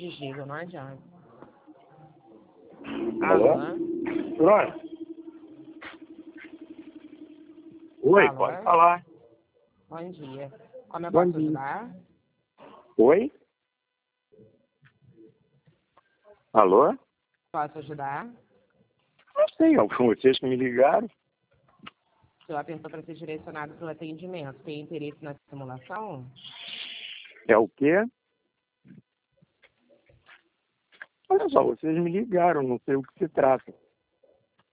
desliga, não adianta. Alô? Pronto. Oi, Alô? pode falar. Bom dia. Como eu Bom posso dia. ajudar? Oi? Alô? Posso ajudar? Não sei, são vocês que me ligaram. Sua pessoa para ser direcionado para o atendimento. Tem interesse na simulação? É o quê? Olha só, vocês me ligaram, não sei o que se trata.